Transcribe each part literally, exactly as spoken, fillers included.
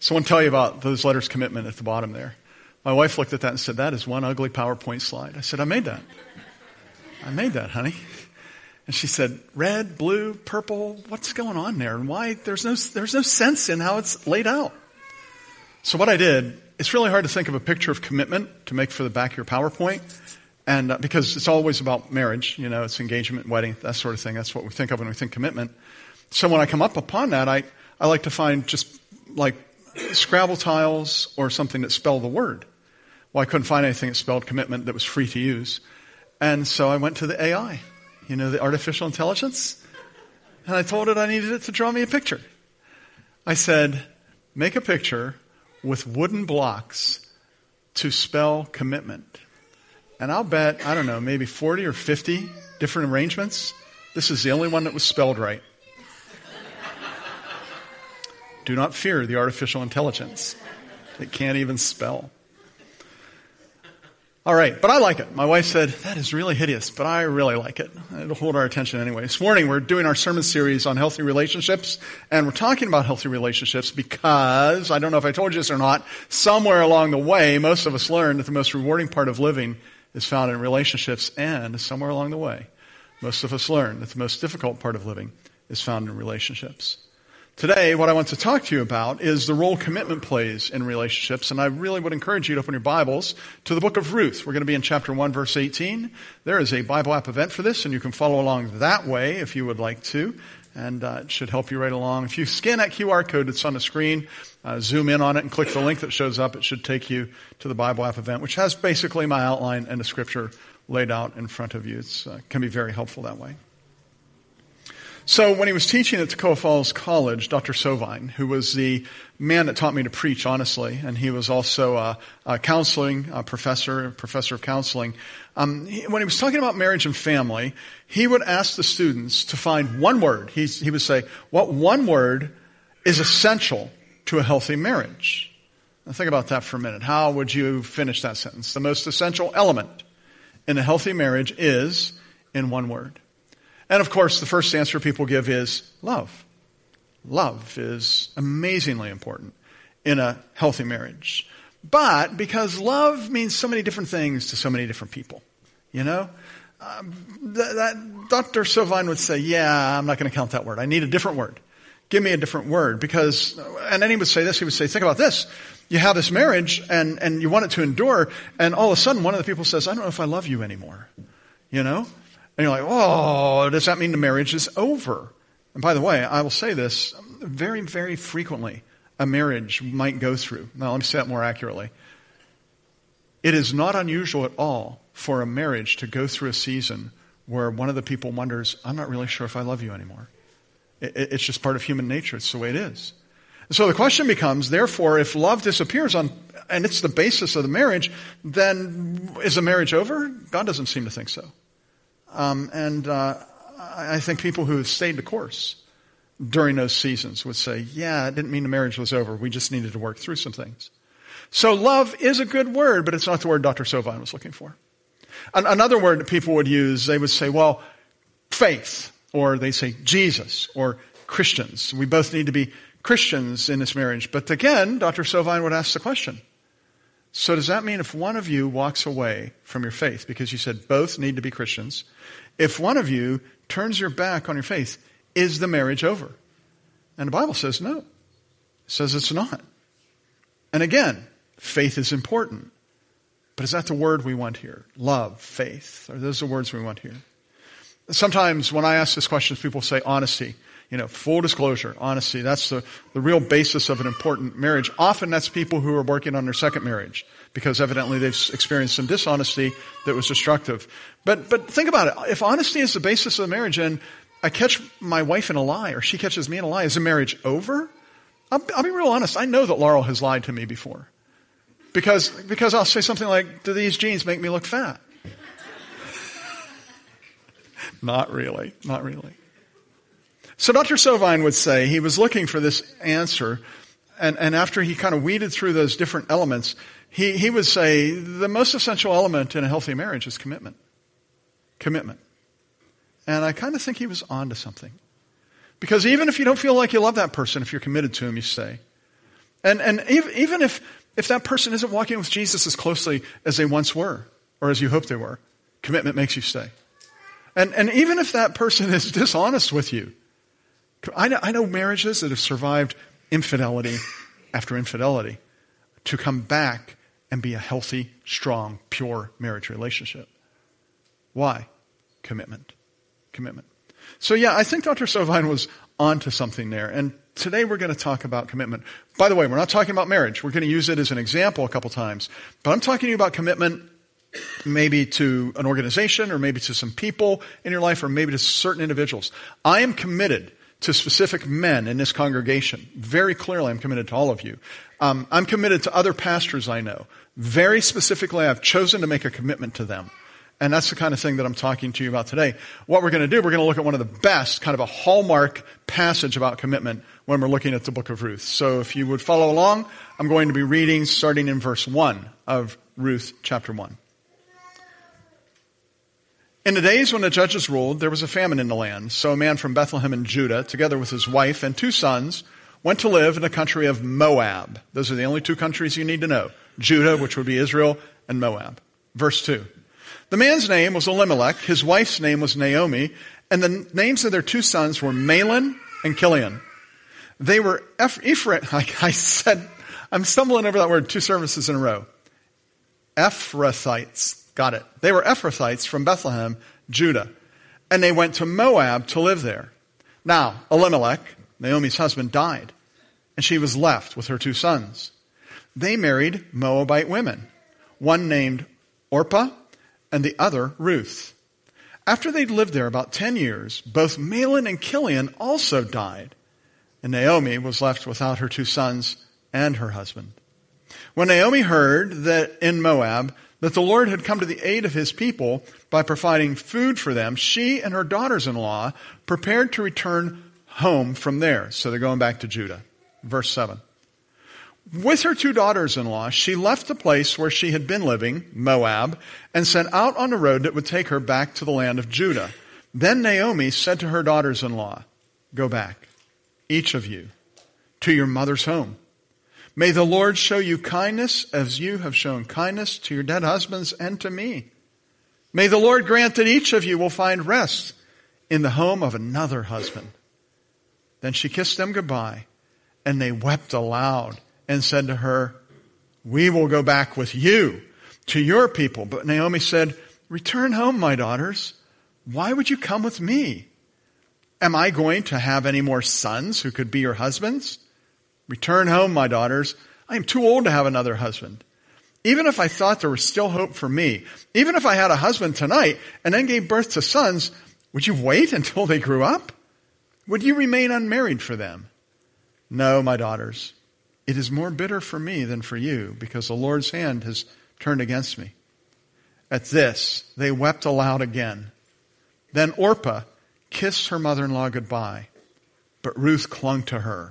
So I want to tell you about those letters commitment at the bottom there. My wife looked at that and said, that is one ugly PowerPoint slide. I said, I made that. I made that, honey. And she said, red, blue, purple, what's going on there? And why? There's no, there's no sense in how it's laid out. So what I did, it's really hard to think of a picture of commitment to make for the back of your PowerPoint. And uh, because it's always about marriage, you know, it's engagement, wedding, that sort of thing. That's what we think of when we think commitment. So when I come up upon that, I, I like to find just like Scrabble tiles or something that spell the word. Well, I couldn't find anything that spelled commitment that was free to use. And so I went to the A I, you know, the artificial intelligence. And I told it I needed it to draw me a picture. I said, make a picture with wooden blocks to spell commitment. And I'll bet, I don't know, maybe forty or fifty different arrangements. This is the only one that was spelled right. Do not fear the artificial intelligence. It can't even spell. All right, but I like it. My wife said, that is really hideous, but I really like it. It'll hold our attention anyway. This morning we're doing our sermon series on healthy relationships, and we're talking about healthy relationships because, I don't know if I told you this or not, somewhere along the way, most of us learned that the most rewarding part of living is found in relationships, and somewhere along the way, most of us learned that the most difficult part of living is found in relationships. Today, what I want to talk to you about is the role commitment plays in relationships, and I really would encourage you to open your Bibles to the book of Ruth. We're going to be in chapter one, verse eighteen. There is a Bible app event for this, and you can follow along that way if you would like to, and uh, it should help you right along. If you scan that Q R code that's on the screen, uh, zoom in on it and click the link that shows up, it should take you to the Bible app event, which has basically my outline and the scripture laid out in front of you. It uh, can be very helpful that way. So when he was teaching at Toccoa Falls College, Doctor Sovine, who was the man that taught me to preach honestly, and he was also a, a counseling a professor, a professor of counseling, um, he, when he was talking about marriage and family, he would ask the students to find one word. He, he would say, what one word is essential to a healthy marriage? Now think about that for a minute. How would you finish that sentence? The most essential element in a healthy marriage is in one word. And of course, the first answer people give is love. Love is amazingly important in a healthy marriage. But because love means so many different things to so many different people, you know, um, that, that Doctor Sovine would say, yeah, I'm not going to count that word. I need a different word. Give me a different word. Because, and then he would say this, he would say, think about this. You have this marriage and, and you want it to endure, and all of a sudden one of the people says, I don't know if I love you anymore, you know? And you're like, oh, does that mean the marriage is over? And by the way, I will say this, very, very frequently a marriage might go through. Now, let me say that more accurately. It is not unusual at all for a marriage to go through a season where one of the people wonders, I'm not really sure if I love you anymore. It, it's just part of human nature. It's the way it is. So the question becomes, therefore, if love disappears on, and it's the basis of the marriage, then is the marriage over? God doesn't seem to think so. Um, and uh, I think people who have stayed the course during those seasons would say, yeah, it didn't mean the marriage was over. We just needed to work through some things. So love is a good word, but it's not the word Doctor Sovine was looking for. An- another word that people would use, they would say, well, faith, or they say Jesus, or Christians. We both need to be Christians in this marriage. But again, Doctor Sovine would ask the question, so does that mean if one of you walks away from your faith, because you said both need to be Christians, if one of you turns your back on your faith, is the marriage over? And the Bible says no. It says it's not. And again, faith is important. But is that the word we want here? Love, faith. Are those the words we want here? Sometimes when I ask this question, people say honesty. You know, full disclosure, honesty, that's the, the real basis of an important marriage. Often that's people who are working on their second marriage because evidently they've experienced some dishonesty that was destructive. But, but think about it. If honesty is the basis of the marriage and I catch my wife in a lie or she catches me in a lie, is the marriage over? I'll, I'll be real honest. I know that Laurel has lied to me before because, because I'll say something like, do these jeans make me look fat? Not really. Not really. So Doctor Sovine would say he was looking for this answer, and, and after he kind of weeded through those different elements, he, he would say the most essential element in a healthy marriage is commitment. Commitment. And I kind of think he was onto something. Because even if you don't feel like you love that person, if you're committed to him, you stay. And, and even if, if that person isn't walking with Jesus as closely as they once were, or as you hoped they were, commitment makes you stay. And, and even if that person is dishonest with you, I know, I know marriages that have survived infidelity after infidelity to come back and be a healthy, strong, pure marriage relationship. Why? Commitment. Commitment. So yeah, I think Doctor Sovine was onto something there. And today we're going to talk about commitment. By the way, we're not talking about marriage. We're going to use it as an example a couple times. But I'm talking to you about commitment maybe to an organization or maybe to some people in your life or maybe to certain individuals. I am committed to specific men in this congregation. Very clearly, I'm committed to all of you. Um, I'm committed to other pastors I know. Very specifically, I've chosen to make a commitment to them. And that's the kind of thing that I'm talking to you about today. What we're going to do, we're going to look at one of the best, kind of a hallmark passage about commitment when we're looking at the book of Ruth. So if you would follow along, I'm going to be reading starting in verse one of Ruth chapter one. In the days when the judges ruled, there was a famine in the land. So a man from Bethlehem in Judah, together with his wife and two sons, went to live in the country of Moab. Those are the only two countries you need to know. Judah, which would be Israel, and Moab. Verse two. The man's name was Elimelech, his wife's name was Naomi, and the names of their two sons were Mahlon and Chilion. They were Ephraim, I, I said, I'm stumbling over that word two services in a row. Ephrathites. Got it. They were Ephrathites from Bethlehem, Judah. And they went to Moab to live there. Now, Elimelech, Naomi's husband, died. And she was left with her two sons. They married Moabite women. One named Orpah and the other Ruth. After they'd lived there about ten years, both Mahlon and Chilion also died. And Naomi was left without her two sons and her husband. When Naomi heard that in Moab, that the Lord had come to the aid of his people by providing food for them, she and her daughters-in-law prepared to return home from there. So they're going back to Judah. Verse seven. With her two daughters-in-law, she left the place where she had been living, Moab, and set out on a road that would take her back to the land of Judah. Then Naomi said to her daughters-in-law, go back, each of you, to your mother's home. May the Lord show you kindness as you have shown kindness to your dead husbands and to me. May the Lord grant that each of you will find rest in the home of another husband. Then she kissed them goodbye, and they wept aloud and said to her, we will go back with you to your people. But Naomi said, return home, my daughters. Why would you come with me? Am I going to have any more sons who could be your husbands? Return home, my daughters. I am too old to have another husband. Even if I thought there was still hope for me, even if I had a husband tonight and then gave birth to sons, would you wait until they grew up? Would you remain unmarried for them? No, my daughters. It is more bitter for me than for you, because the Lord's hand has turned against me. At this, they wept aloud again. Then Orpah kissed her mother-in-law goodbye, but Ruth clung to her.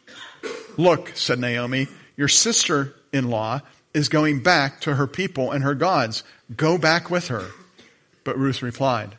Look, said Naomi, your sister-in-law is going back to her people and her gods. Go back with her. But Ruth replied,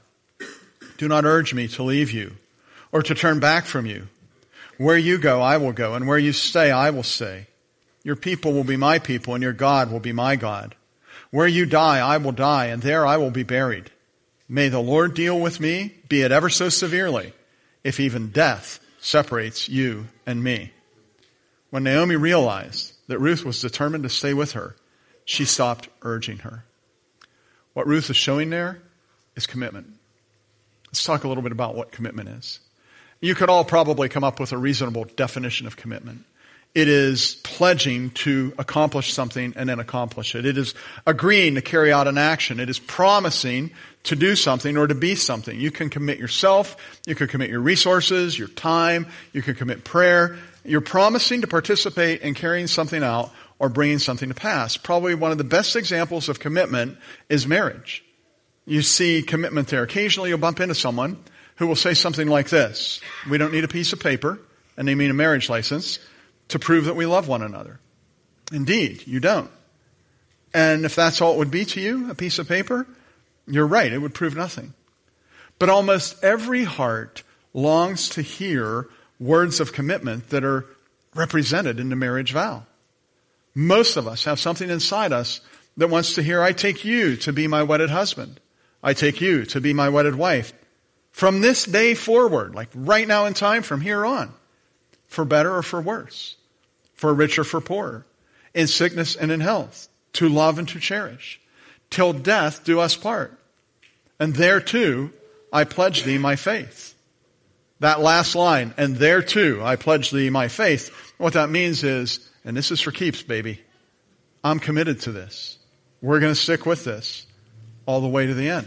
do not urge me to leave you or to turn back from you. Where you go, I will go, and where you stay, I will stay. Your people will be my people, and your God will be my God. Where you die, I will die, and there I will be buried. May the Lord deal with me, be it ever so severely, if even death separates you and me. When Naomi realized that Ruth was determined to stay with her, she stopped urging her. What Ruth is showing there is commitment. Let's talk a little bit about what commitment is. You could all probably come up with a reasonable definition of commitment. It is pledging to accomplish something and then accomplish it. It is agreeing to carry out an action. It is promising to do something or to be something. You can commit yourself. You can commit your resources, your time. You can commit prayer. You're promising to participate in carrying something out or bringing something to pass. Probably one of the best examples of commitment is marriage. You see commitment there. Occasionally you'll bump into someone who will say something like this: we don't need a piece of paper, and they mean a marriage license, to prove that we love one another. Indeed, you don't. And if that's all it would be to you, a piece of paper, you're right, it would prove nothing. But almost every heart longs to hear words of commitment that are represented in the marriage vow. Most of us have something inside us that wants to hear, I take you to be my wedded husband. I take you to be my wedded wife. From this day forward, like right now in time, from here on, for better or for worse, for rich or for poorer, in sickness and in health, to love and to cherish, till death do us part. And thereto I pledge thee my faith. That last line, and thereto I pledge thee my faith, what that means is, and this is for keeps, baby, I'm committed to this. We're going to stick with this all the way to the end.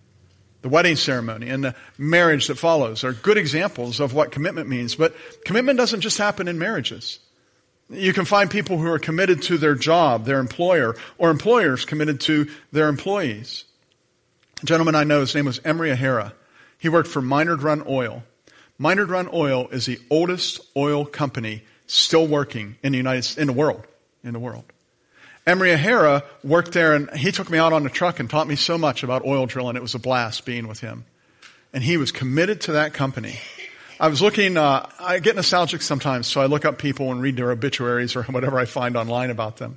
The wedding ceremony and the marriage that follows are good examples of what commitment means. But commitment doesn't just happen in marriages. You can find people who are committed to their job, their employer, or employers committed to their employees. A gentleman I know, his name was Emery Ahara. He worked for Minard Run Oil. Minard Run Oil is the oldest oil company still working in the United in the world. In the world. Emery Ahara worked there, and he took me out on the truck and taught me so much about oil drilling. It was a blast being with him. And he was committed to that company. I was looking, uh, I get nostalgic sometimes, so I look up people and read their obituaries or whatever I find online about them.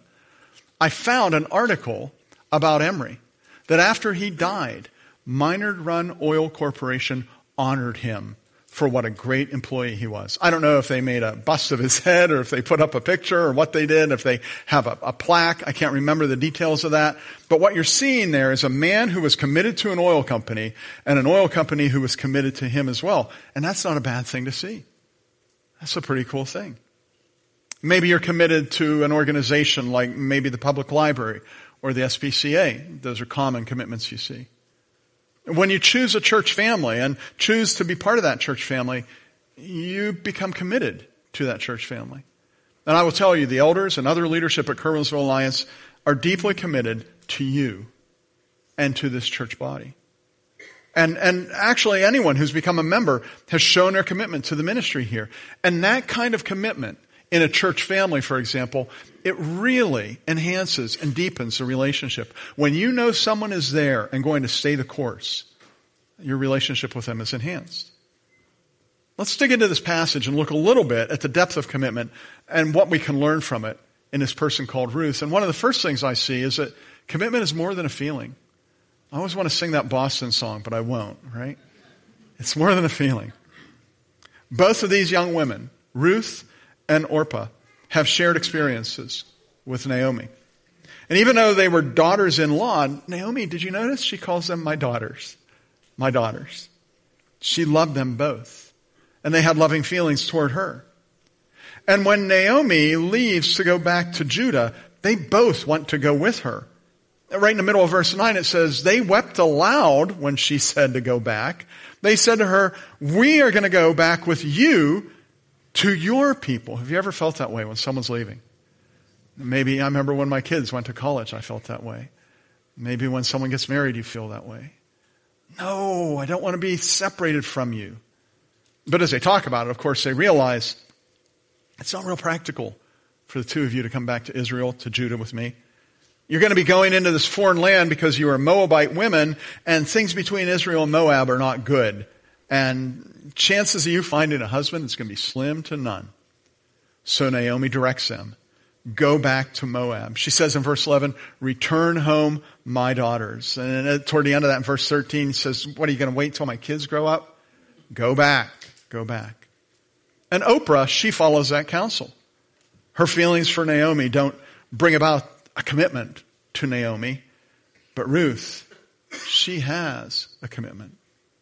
I found an article about Emery that after he died, Minard Run Oil Corporation honored him for what a great employee he was. I don't know if they made a bust of his head or if they put up a picture or what they did, if they have a, a plaque. I can't remember the details of that. But what you're seeing there is a man who was committed to an oil company and an oil company who was committed to him as well. And that's not a bad thing to see. That's a pretty cool thing. Maybe you're committed to an organization like maybe the public library or the S P C A. Those are common commitments you see. When you choose a church family and choose to be part of that church family, you become committed to that church family. And I will tell you, the elders and other leadership at Kerwinsville Alliance are deeply committed to you and to this church body. And, and actually anyone who's become a member has shown their commitment to the ministry here. And that kind of commitment in a church family, for example, it really enhances and deepens the relationship. When you know someone is there and going to stay the course, your relationship with them is enhanced. Let's dig into this passage and look a little bit at the depth of commitment and what we can learn from it in this person called Ruth. And one of the first things I see is that commitment is more than a feeling. I always want to sing that Boston song, but I won't, right? It's more than a feeling. Both of these young women, Ruth and Orpah, have shared experiences with Naomi. And even though they were daughters-in-law, Naomi, did you notice? She calls them my daughters. My daughters. She loved them both. And they had loving feelings toward her. And when Naomi leaves to go back to Judah, they both want to go with her. Right in the middle of verse nine, it says, they wept aloud when she said to go back. They said to her, we are going to go back with you to your people. Have you ever felt that way when someone's leaving? Maybe I remember when my kids went to college, I felt that way. Maybe when someone gets married, you feel that way. No, I don't want to be separated from you. But as they talk about it, of course, they realize it's not real practical for the two of you to come back to Israel, to Judah with me. You're going to be going into this foreign land because you are Moabite women, and things between Israel and Moab are not good. And chances of you finding a husband is going to be slim to none. So Naomi directs them, go back to Moab. She says in verse eleven, return home, my daughters. And toward the end of that in verse thirteen, says, what, are you going to wait till my kids grow up? Go back, go back. And Oprah, she follows that counsel. Her feelings for Naomi don't bring about a commitment to Naomi, but Ruth, she has a commitment.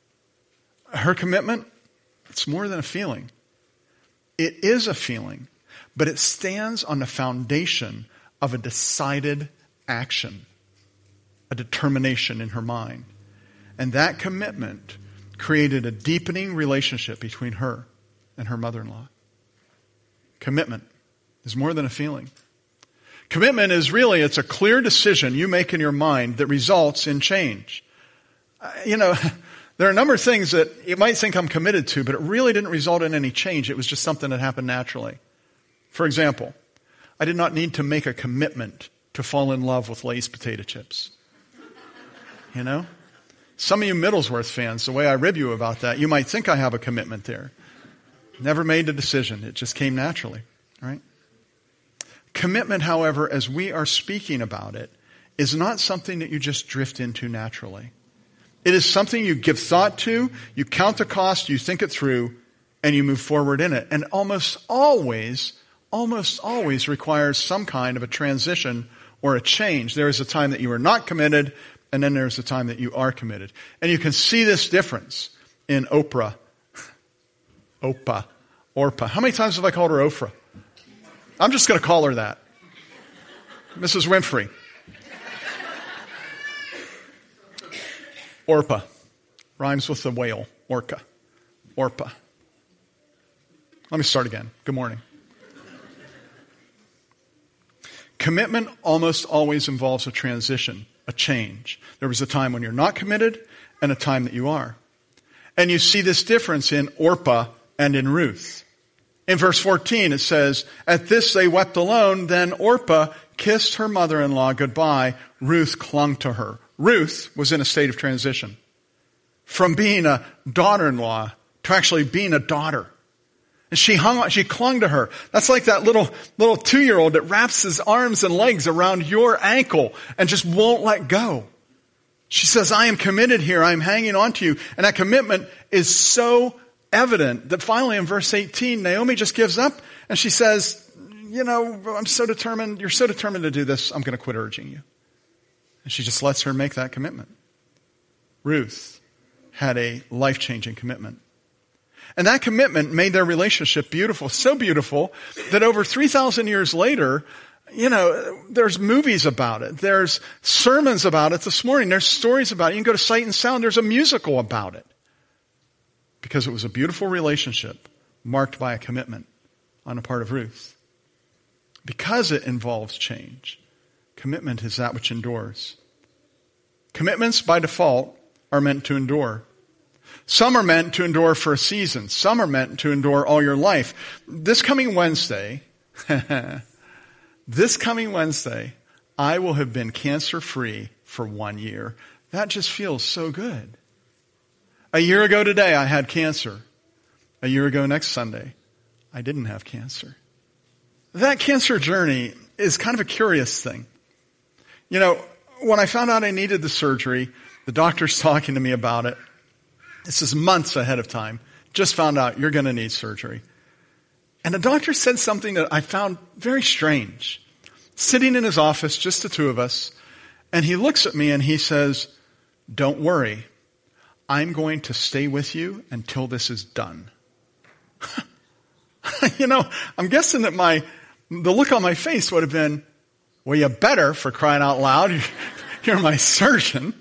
Her commitment, it's more than a feeling. It is a feeling, but it stands on the foundation of a decided action, a determination in her mind. And that commitment created a deepening relationship between her and her mother-in-law. Commitment is more than a feeling. Commitment is really, it's a clear decision you make in your mind that results in change. Uh, you know, there are a number of things that you might think I'm committed to, but it really didn't result in any change. It was just something that happened naturally. For example, I did not need to make a commitment to fall in love with Lay's potato chips. You know? Some of you Middlesworth fans, the way I rib you about that, you might think I have a commitment there. Never made the decision. It just came naturally. right? Commitment, however, as we are speaking about it, is not something that you just drift into naturally. It is something you give thought to, you count the cost, you think it through, and you move forward in it. And almost always, almost always requires some kind of a transition or a change. There is a time that you are not committed, and then there's a time that you are committed. And you can see this difference in Oprah. Oprah. Orpah. How many times have I called her Oprah? I'm just going to call her that. Missus Winfrey. Orpah. Rhymes with the whale. Orca. Orpah. Let me start again. Good morning. Commitment almost always involves a transition, a change. There was a time when you're not committed and a time that you are. And you see this difference in Orpah and in Ruth. In verse fourteen, it says, at this they wept alone. Then Orpah kissed her mother-in-law goodbye. Ruth clung to her. Ruth was in a state of transition from being a daughter-in-law to actually being a daughter. And she hung on, she clung to her. That's like that little, little two-year-old that wraps his arms and legs around your ankle and just won't let go. She says, I am committed here. I am hanging on to you. And that commitment is so evident that finally in verse eighteen, Naomi just gives up and she says, you know, I'm so determined, you're so determined to do this, I'm going to quit urging you. And she just lets her make that commitment. Ruth had a life-changing commitment. And that commitment made their relationship beautiful, so beautiful that over three thousand years later, you know, there's movies about it. There's sermons about it this morning. There's stories about it. You can go to Sight and Sound. There's a musical about it. Because it was a beautiful relationship marked by a commitment on the part of Ruth. Because it involves change, commitment is that which endures. Commitments, by default, are meant to endure. Some are meant to endure for a season. Some are meant to endure all your life. This coming Wednesday, this coming Wednesday, I will have been cancer-free for one year. That just feels so good. A year ago today, I had cancer. A year ago next Sunday, I didn't have cancer. That cancer journey is kind of a curious thing. You know, when I found out I needed the surgery, the doctor's talking to me about it. This is months ahead of time. Just found out you're going to need surgery. And the doctor said something that I found very strange. Sitting in his office, just the two of us, and he looks at me and he says, don't worry. I'm going to stay with you until this is done. You know, I'm guessing that my, the look on my face would have been, well, you better, for crying out loud. You're my surgeon.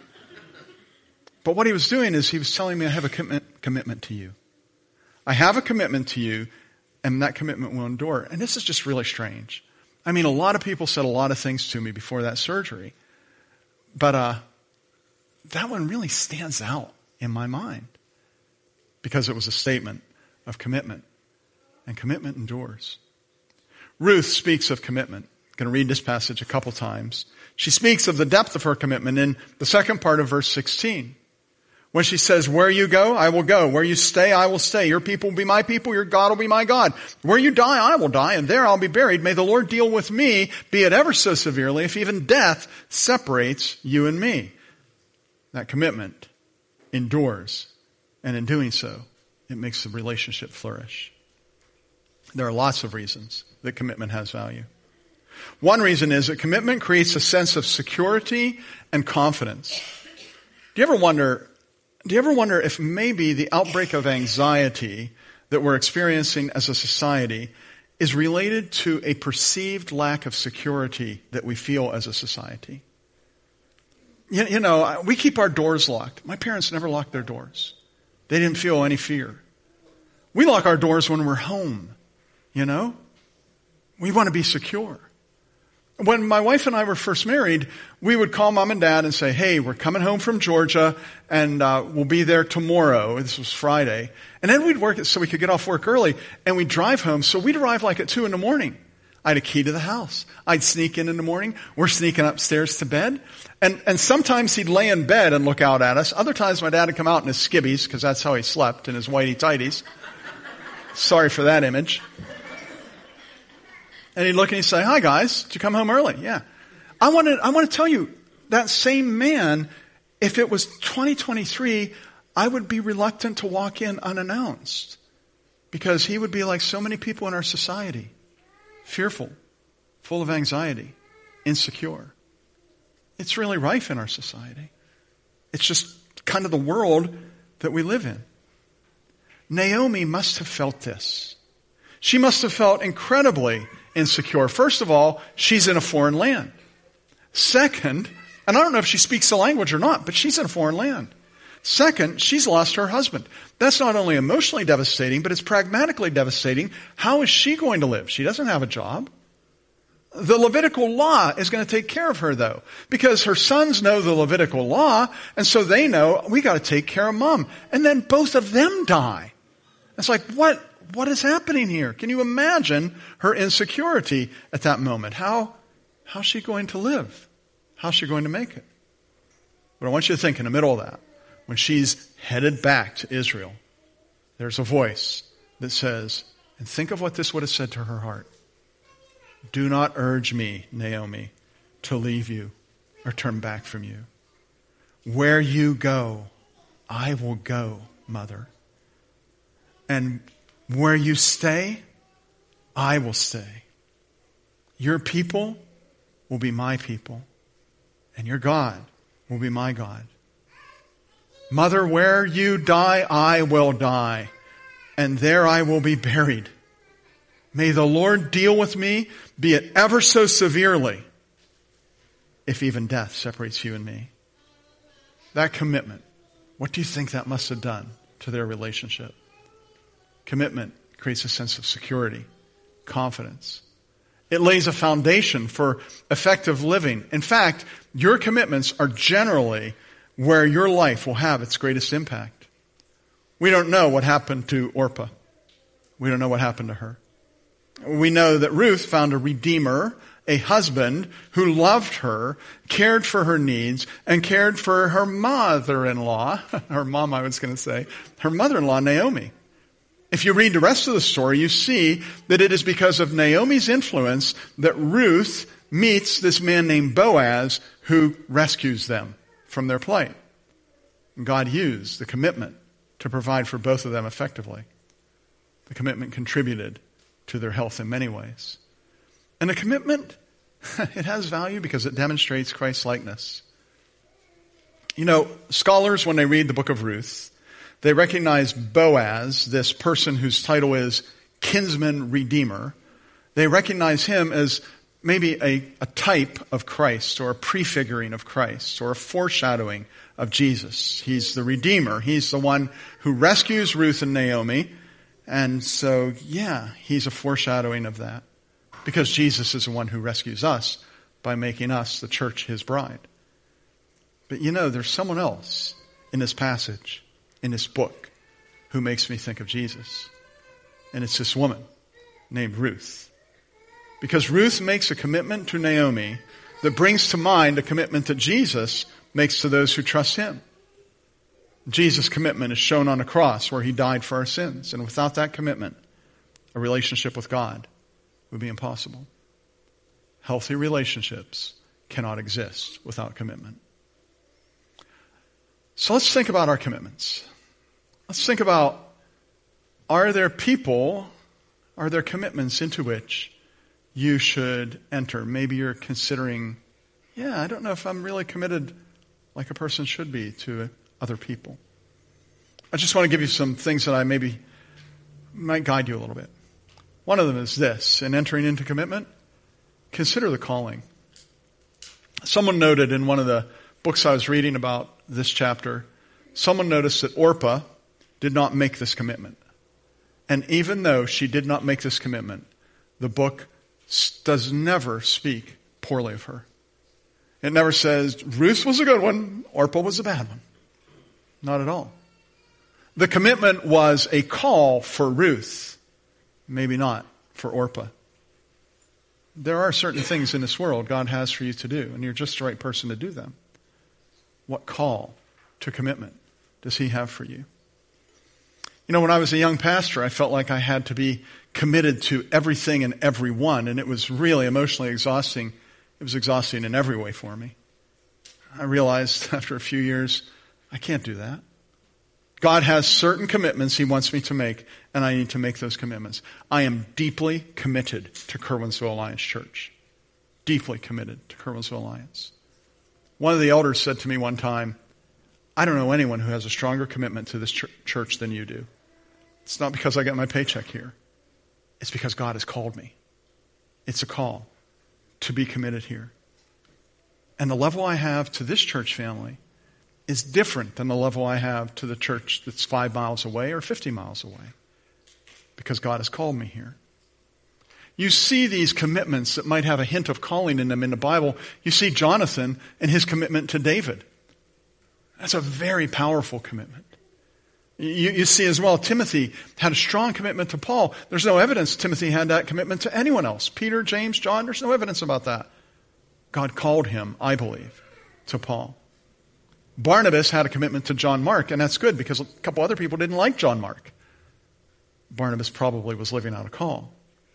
But what he was doing is he was telling me I have a commit, commitment to you. I have a commitment to you, and that commitment will endure. And this is just really strange. I mean, a lot of people said a lot of things to me before that surgery. But uh, that one really stands out in my mind because it was a statement of commitment. And commitment endures. Ruth speaks of commitment. I'm going to read this passage a couple times. She speaks of the depth of her commitment in the second part of verse sixteen. When she says, where you go, I will go. Where you stay, I will stay. Your people will be my people. Your God will be my God. Where you die, I will die, and there I'll be buried. May the Lord deal with me, be it ever so severely, if even death separates you and me. That commitment endures. And in doing so, it makes the relationship flourish. There are lots of reasons that commitment has value. One reason is that commitment creates a sense of security and confidence. Do you ever wonder, do you ever wonder if maybe the outbreak of anxiety that we're experiencing as a society is related to a perceived lack of security that we feel as a society? You, you know, we keep our doors locked. My parents never locked their doors. They didn't feel any fear. We lock our doors when we're home. You know, we want to be secure. When my wife and I were first married, we would call mom and dad and say, hey, we're coming home from Georgia and uh, we'll be there tomorrow. This was Friday. And then we'd work it so we could get off work early and we'd drive home. So we'd arrive like at two in the morning. I had a key to the house. I'd sneak in in the morning. We're sneaking upstairs to bed. And, and sometimes he'd lay in bed and look out at us. Other times my dad would come out in his skivvies because that's how he slept, in his whitey tighties. Sorry for that image. And he'd look and he'd say, hi guys, did you come home early? Yeah. I want to, I want to tell you, that same man, if it was twenty twenty-three, I would be reluctant to walk in unannounced. Because he would be like so many people in our society. Fearful, full of anxiety, insecure. It's really rife in our society. It's just kind of the world that we live in. Naomi must have felt this. She must have felt incredibly insecure. First of all, she's in a foreign land. Second, and I don't know if she speaks the language or not, but she's in a foreign land. Second, she's lost her husband. That's not only emotionally devastating, but it's pragmatically devastating. How is she going to live? She doesn't have a job. The Levitical law is going to take care of her, though, because her sons know the Levitical law, and so they know we got to take care of mom. And then both of them die. It's like, what, what is happening here? Can you imagine her insecurity at that moment? How, how's she going to live? How's she going to make it? But I want you to think in the middle of that, when she's headed back to Israel, there's a voice that says, and think of what this would have said to her heart. Do not urge me, Naomi, to leave you or turn back from you. Where you go, I will go, mother. And where you stay, I will stay. Your people will be my people, and your God will be my God. Mother, where you die, I will die, and there I will be buried. May the Lord deal with me, be it ever so severely, if even death separates you and me. That commitment, what do you think that must have done to their relationship? Commitment creates a sense of security, confidence. It lays a foundation for effective living. In fact, your commitments are generally where your life will have its greatest impact. We don't know what happened to Orpah. We don't know what happened to her. We know that Ruth found a redeemer, a husband who loved her, cared for her needs, and cared for her mother-in-law, her mom I was going to say, her mother-in-law Naomi. If you read the rest of the story, you see that it is because of Naomi's influence that Ruth meets this man named Boaz who rescues them from their plight. And God used the commitment to provide for both of them effectively. The commitment contributed to their health in many ways. And the commitment, it has value because it demonstrates Christ's likeness. You know, scholars, when they read the book of Ruth, they recognize Boaz, this person whose title is kinsman redeemer. They recognize him as maybe a, a type of Christ or a prefiguring of Christ or a foreshadowing of Jesus. He's the redeemer. He's the one who rescues Ruth and Naomi. And so, yeah, he's a foreshadowing of that. Because Jesus is the one who rescues us by making us, the church, his bride. But you know, there's someone else in this passage, in this book, who makes me think of Jesus. And it's this woman named Ruth. Because Ruth makes a commitment to Naomi that brings to mind a commitment that Jesus makes to those who trust him. Jesus' commitment is shown on the cross where he died for our sins. And without that commitment, a relationship with God would be impossible. Healthy relationships cannot exist without commitment. So let's think about our commitments. Let's think about, are there people, are there commitments into which you should enter? Maybe you're considering, yeah, I don't know if I'm really committed like a person should be to other people. I just want to give you some things that I maybe might guide you a little bit. One of them is this: in entering into commitment, consider the calling. Someone noted in one of the books I was reading about this chapter, someone noticed that Orpah did not make this commitment. And even though she did not make this commitment, the book does never speak poorly of her. It never says, Ruth was a good one, Orpah was a bad one. Not at all. The commitment was a call for Ruth, maybe not for Orpah. There are certain things in this world God has for you to do, and you're just the right person to do them. What call to commitment does he have for you? You know, when I was a young pastor, I felt like I had to be committed to everything and everyone, and it was really emotionally exhausting. It was exhausting in every way for me. I realized after a few years, I can't do that. God has certain commitments He wants me to make, and I need to make those commitments. I am deeply committed to Curwensville Alliance Church. Deeply committed to Curwensville Alliance. One of the elders said to me one time, I don't know anyone who has a stronger commitment to this ch- church than you do. It's not because I get my paycheck here. It's because God has called me. It's a call to be committed here. And the level I have to this church family is different than the level I have to the church that's five miles away or fifty miles away. Because God has called me here. You see these commitments that might have a hint of calling in them in the Bible. You see Jonathan and his commitment to David. That's a very powerful commitment. You, you see as well, Timothy had a strong commitment to Paul. There's no evidence Timothy had that commitment to anyone else. Peter, James, John, there's no evidence about that. God called him, I believe, to Paul. Barnabas had a commitment to John Mark, and that's good because a couple other people didn't like John Mark. Barnabas probably was living out a call.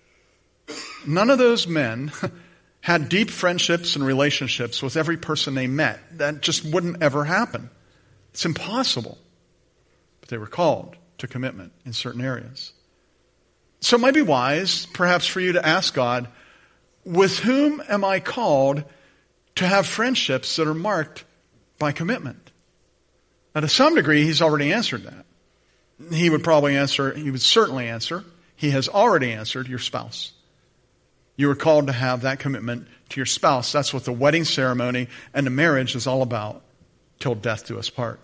None of those men had deep friendships and relationships with every person they met. That just wouldn't ever happen. It's impossible. But they were called to commitment in certain areas. So it might be wise, perhaps, for you to ask God, with whom am I called to have friendships that are marked by commitment? Now, to some degree, He's already answered that. He would probably answer, He would certainly answer, He has already answered your spouse. You are called to have that commitment to your spouse. That's what the wedding ceremony and the marriage is all about, till death do us part.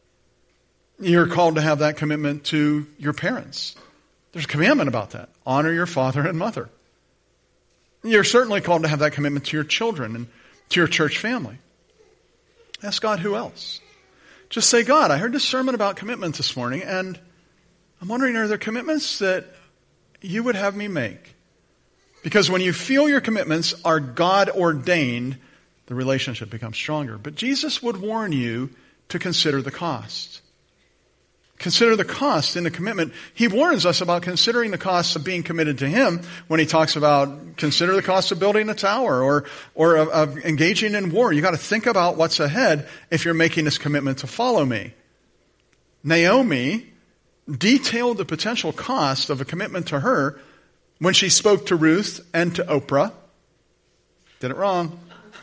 You're called to have that commitment to your parents. There's a commandment about that. Honor your father and mother. You're certainly called to have that commitment to your children and to your church family. Ask God, who else? Just say, God, I heard this sermon about commitment this morning, and I'm wondering, are there commitments that you would have me make? Because when you feel your commitments are God-ordained, the relationship becomes stronger. But Jesus would warn you to consider the cost. Consider the cost in the commitment. He warns us about considering the cost of being committed to Him when He talks about consider the cost of building a tower or, or of, of engaging in war. You've got to think about what's ahead if you're making this commitment to follow me. Naomi detailed the potential cost of a commitment to her when she spoke to Ruth and to Oprah. Did it wrong.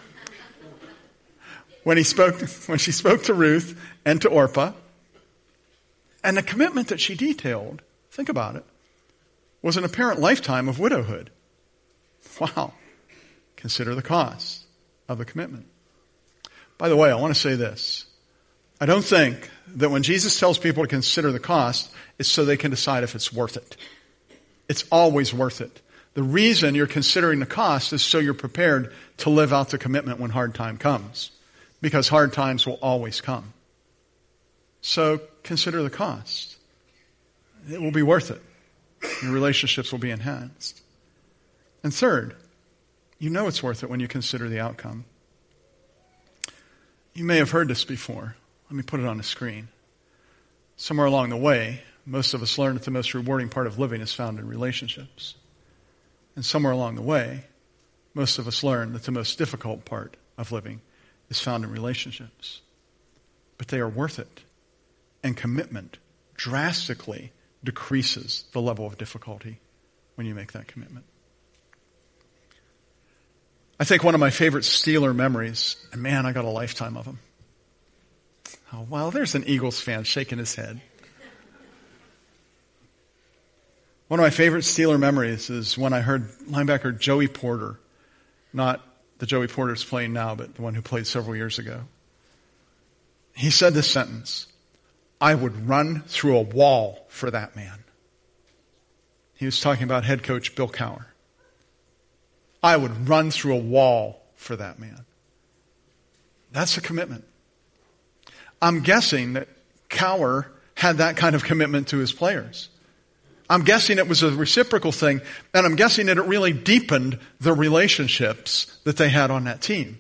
When he spoke, when she spoke to Ruth and to Orpah. And the commitment that she detailed, think about it, was an apparent lifetime of widowhood. Wow. Consider the cost of the commitment. By the way, I want to say this. I don't think that when Jesus tells people to consider the cost, it's so they can decide if it's worth it. It's always worth it. The reason you're considering the cost is so you're prepared to live out the commitment when hard time comes. Because hard times will always come. So consider the cost. It will be worth it. Your relationships will be enhanced. And third, you know it's worth it when you consider the outcome. You may have heard this before. Let me put it on the screen. Somewhere along the way, most of us learn that the most rewarding part of living is found in relationships. And somewhere along the way, most of us learn that the most difficult part of living is found in relationships. But they are worth it. And commitment drastically decreases the level of difficulty when you make that commitment. I think one of my favorite Steeler memories, and man, I got a lifetime of them. Oh, well, there's an Eagles fan shaking his head. One of my favorite Steeler memories is when I heard linebacker Joey Porter, not the Joey Porter's playing now, but the one who played several years ago. He said this sentence, I would run through a wall for that man. He was talking about head coach Bill Cowher. I would run through a wall for that man. That's a commitment. I'm guessing that Cowher had that kind of commitment to his players. I'm guessing it was a reciprocal thing, and I'm guessing that it really deepened the relationships that they had on that team.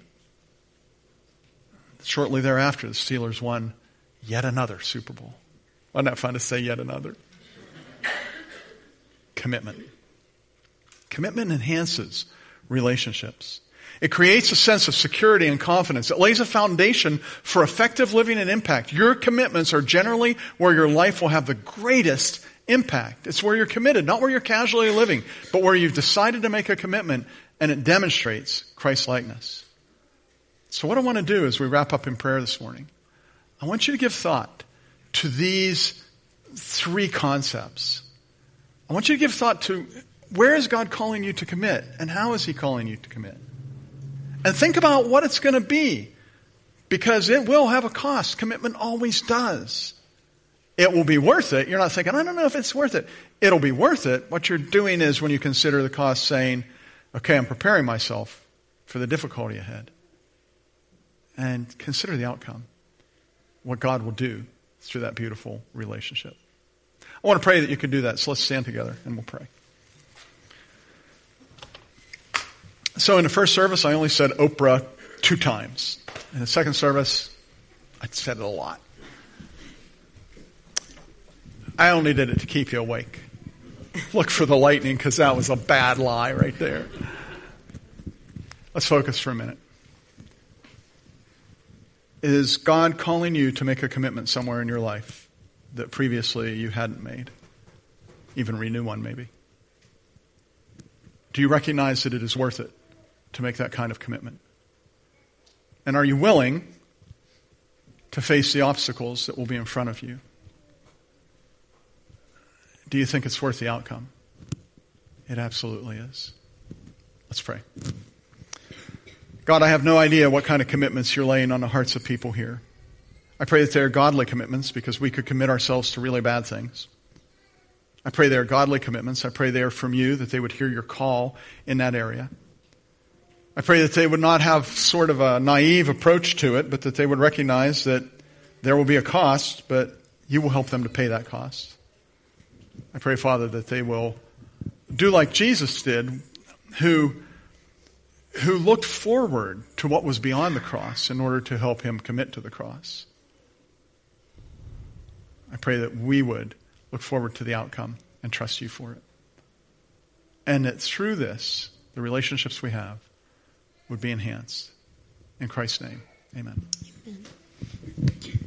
Shortly thereafter, the Steelers won yet another Super Bowl. Wasn't that fun to say yet another? commitment. Commitment enhances relationships. It creates a sense of security and confidence. It lays a foundation for effective living and impact. Your commitments are generally where your life will have the greatest impact. It's where you're committed, not where you're casually living, but where you've decided to make a commitment and it demonstrates Christ-likeness. So what I want to do as we wrap up in prayer this morning, I want you to give thought to these three concepts. I want you to give thought to where is God calling you to commit and how is he calling you to commit? And think about what it's going to be, because it will have a cost. Commitment always does. It will be worth it. You're not thinking, I don't know if it's worth it. It'll be worth it. What you're doing is when you consider the cost, saying, okay, I'm preparing myself for the difficulty ahead. And consider the outcome, what God will do through that beautiful relationship. I want to pray that you can do that. So let's stand together and we'll pray. So in the first service, I only said Oprah two times. In the second service, I said it a lot. I only did it to keep you awake. Look for the lightning, because that was a bad lie right there. Let's focus for a minute. Is God calling you to make a commitment somewhere in your life that previously you hadn't made? Even renew one, maybe. Do you recognize that it is worth it to make that kind of commitment? And are you willing to face the obstacles that will be in front of you? Do you think it's worth the outcome? It absolutely is. Let's pray. God, I have no idea what kind of commitments you're laying on the hearts of people here. I pray that they are godly commitments, because we could commit ourselves to really bad things. I pray they are godly commitments. I pray they are from you, that they would hear your call in that area. I pray that they would not have sort of a naive approach to it, but that they would recognize that there will be a cost, but you will help them to pay that cost. I pray, Father, that they will do like Jesus did, who, who looked forward to what was beyond the cross in order to help him commit to the cross. I pray that we would look forward to the outcome and trust you for it. And that through this, the relationships we have would be enhanced. In Christ's name, amen. Amen.